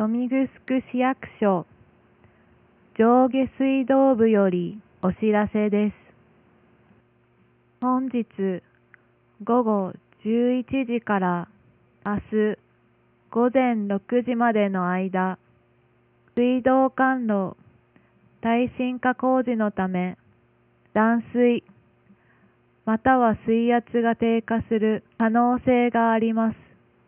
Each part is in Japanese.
豊見城市役所上下水道部よりお知らせです。本日午後11時から明日午前6時までの間、水道管路耐震化工事のため、断水または水圧が低下する可能性があります。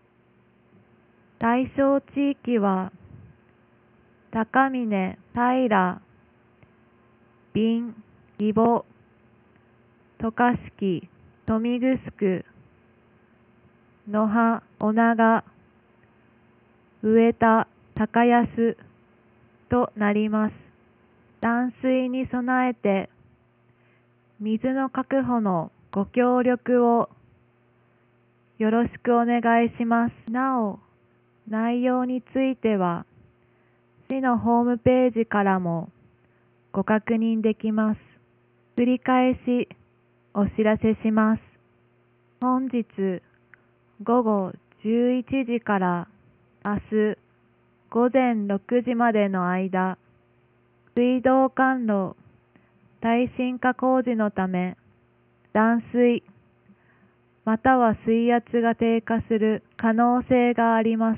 対象地域は、高峰、平、備、義母、渡嘉敷、豊見城、野羽、女川、上田、高安となります。断水に備えて、水の確保のご協力をよろしくお願いします。なお、内容については、市のホームページからもご確認できます。繰り返しお知らせします。本日午後11時から明日午前6時までの間、水道管路耐震化工事のため、断水または水圧が低下する可能性があります。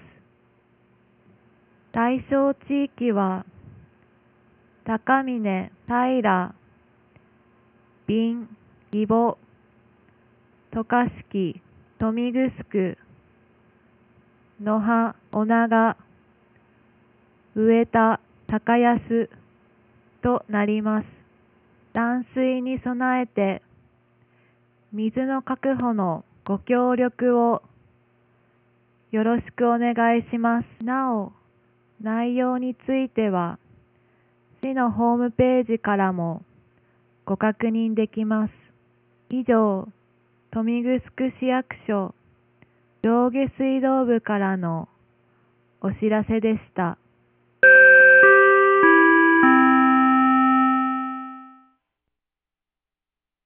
対象地域は、高峰、平、備、義母、渡嘉敷、豊見城、野羽、女川、上田、高安となります。断水に備えて、水の確保のご協力をよろしくお願いします。なお、内容については、市のホームページからもご確認できます。以上、豊見城市役所上下水道部からのお知らせでした。